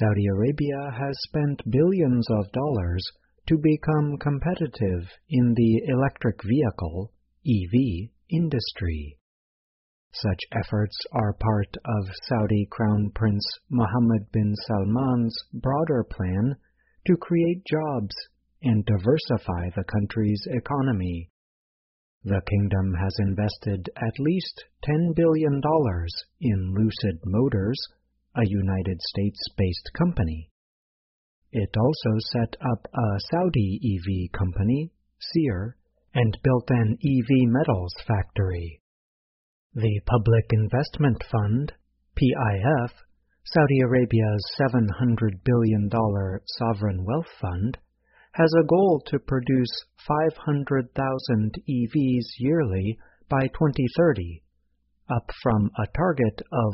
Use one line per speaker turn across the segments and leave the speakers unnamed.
Saudi Arabia has spent billions of dollars to become competitive in the electric vehicle (EV) industry. Such efforts are part of Saudi Crown Prince Mohammed bin Salman's broader plan to create jobs and diversify the country's economy. The kingdom has invested at least $10 billion in Lucid Motors, a United States-based company. It also set up a Saudi EV company, Seer, and built an EV metals factory. The Public Investment Fund, PIF, Saudi Arabia's $700 billion sovereign wealth fund, has a goal to produce 500,000 EVs yearly by 2030, up from a target of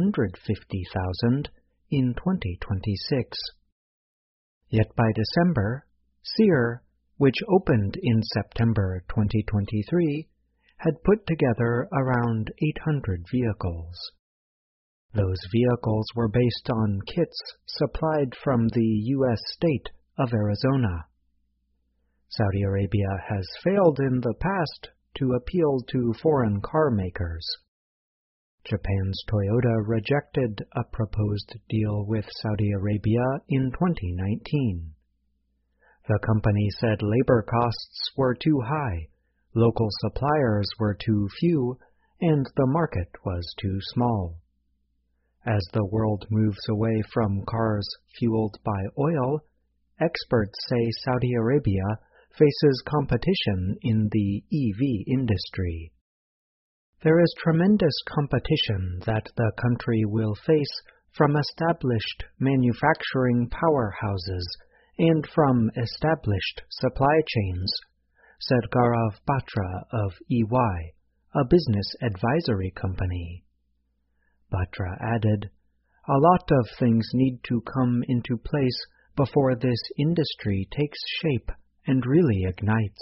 150,000 in 2026. Yet by December, Seer, which opened in September 2023, had put together around 800 vehicles. Those vehicles were based on kits supplied from the U.S. state of Arizona. Saudi Arabia has failed in the past to appeal to foreign car makers. Japan's Toyota rejected a proposed deal with Saudi Arabia in 2019. The company said labor costs were too high, local suppliers were too few, and the market was too small. As the world moves away from cars fueled by oil, experts say Saudi Arabia faces competition in the EV industry. There is tremendous competition that the country will face from established manufacturing powerhouses and from established supply chains, said Gaurav Batra of EY, a business advisory company. Batra added, "A lot of things need to come into place before this industry takes shape and really ignites."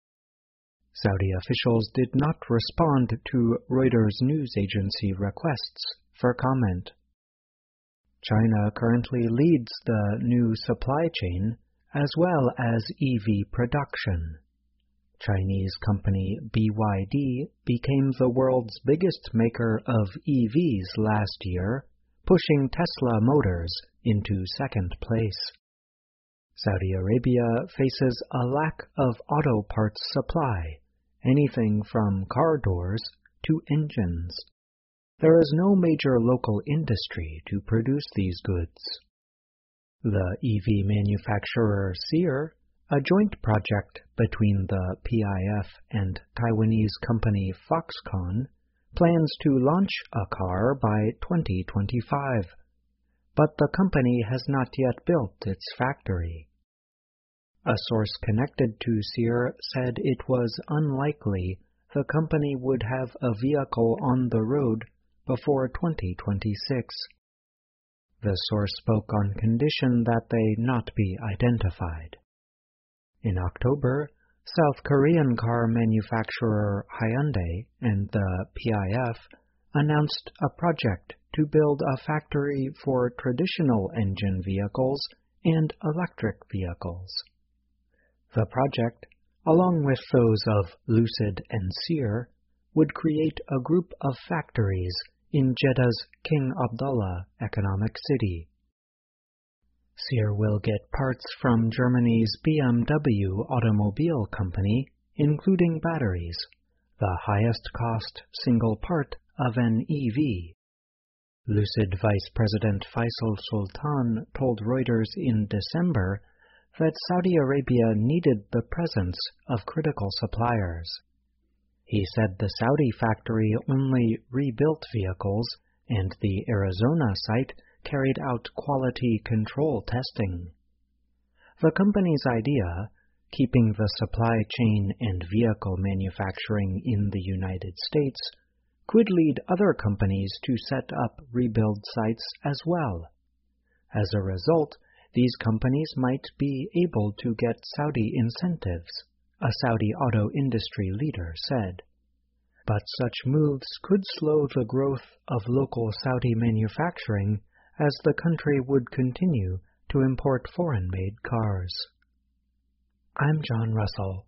Saudi officials did not respond to Reuters news agency requests for comment. China currently leads the new supply chain as well as EV production. Chinese company BYD became the world's biggest maker of EVs last year, pushing Tesla Motors into second place. Saudi Arabia faces a lack of auto parts supply, anything from car doors to engines. There is no major local industry to produce these goods. The EV manufacturer Seer, a joint project between the PIF and Taiwanese company Foxconn, plans to launch a car by 2025, but the company has not yet built its factory. A source connected to Seer said it was unlikely the company would have a vehicle on the road before 2026. The source spoke on condition that they not be identified. In October, South Korean car manufacturer Hyundai and the PIF announced a project to build a factory for traditional engine vehicles and electric vehicles. The project, along with those of Lucid and Seer, would create a group of factories in Jeddah's King Abdullah Economic City. Seer will get parts from Germany's BMW automobile company, including batteries, the highest-cost single part of an EV. Lucid Vice President Faisal Sultan told Reuters in December that Saudi Arabia needed the presence of critical suppliers. He said the Saudi factory only rebuilt vehicles, and the Arizona site carried out quality control testing. The company's idea, keeping the supply chain and vehicle manufacturing in the United States, could lead other companies to set up rebuild sites as well. As a result, these companies might be able to get Saudi incentives, a Saudi auto industry leader said. But such moves could slow the growth of local Saudi manufacturing as the country would continue to import foreign-made cars. I'm John Russell.